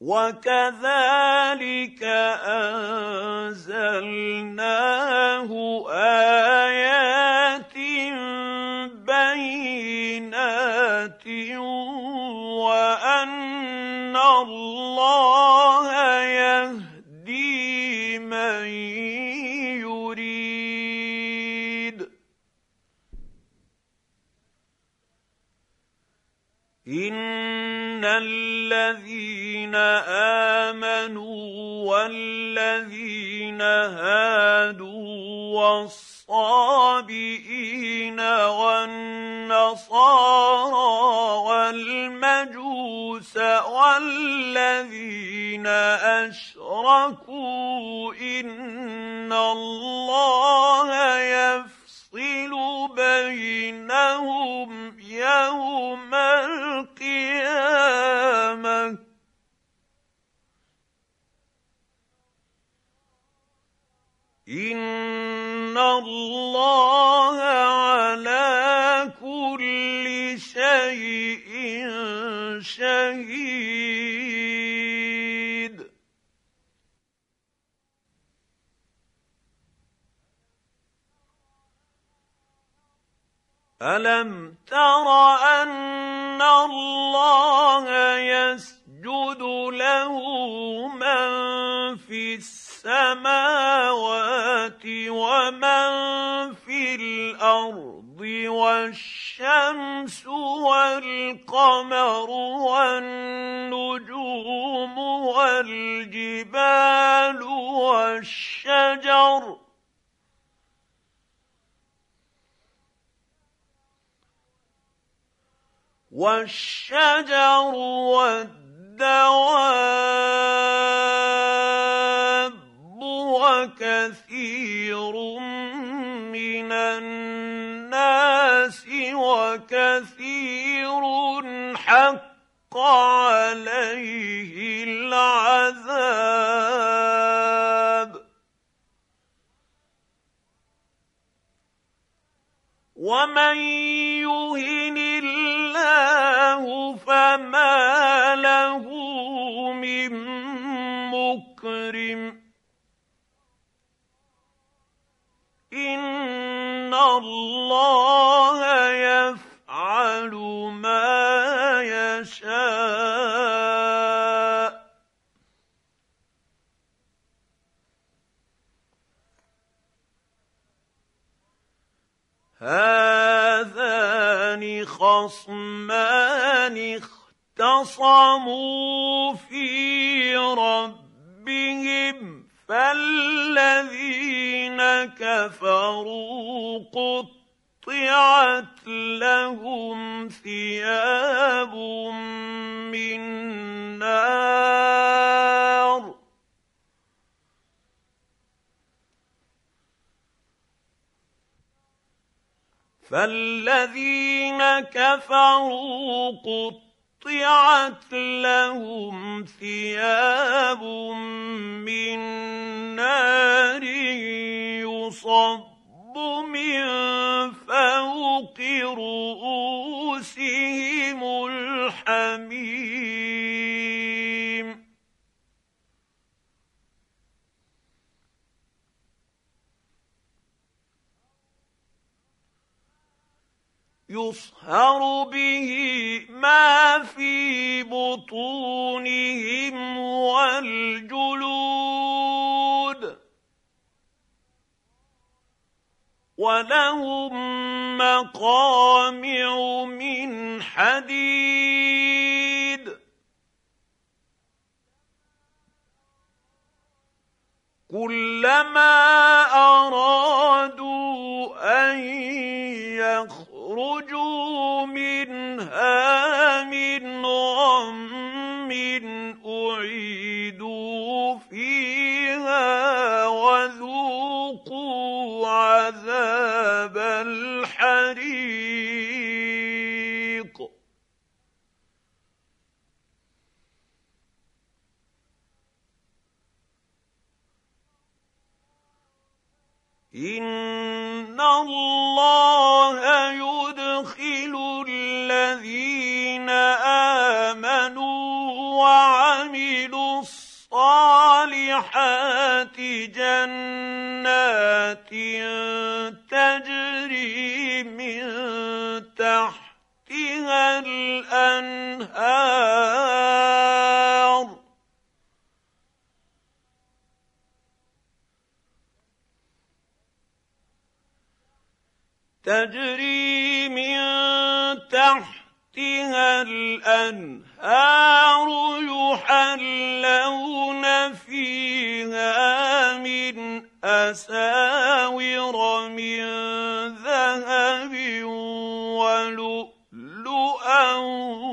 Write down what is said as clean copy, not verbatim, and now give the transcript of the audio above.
وكذلك أنزلناه آيات بينات وأن الله يهدي من يريد إن الذين آمنوا والذين هادوا والصابئين والنصارى والمجوس والذين أشركوا إن الله يفصل بينهم يوم القيامة إن الله على كل شيء شهيد ألم تر أن الله يسجد له من في السماوات ومن في الأرض والشمس والقمر والنجوم والجبال والشجر والدواب وكثير من الناس وكثير حق عليه العذاب ومن يهن الله فما له من مكرم إن الله يفعل ما يشاء هذان خصمان اختصموا في ربهم فالذين كفروا قطعت لهم ثياب من نار فالذين كفروا قطعت لهم ثياب من نار يصب من فوق رؤوسهم الحميم يصهر به ما في بطونهم والجلود ولهم مقامع من حديد كلما أرادوا أن يخرجوا منها من غم أعيدوا فيها وذوقوا عذاب الحريق إن الله يدخل الذين آمنوا وعملوا تحتها الأنهار تجري من تحتها الأنهار يحلون فيها من أساور من ذهب ولؤلؤا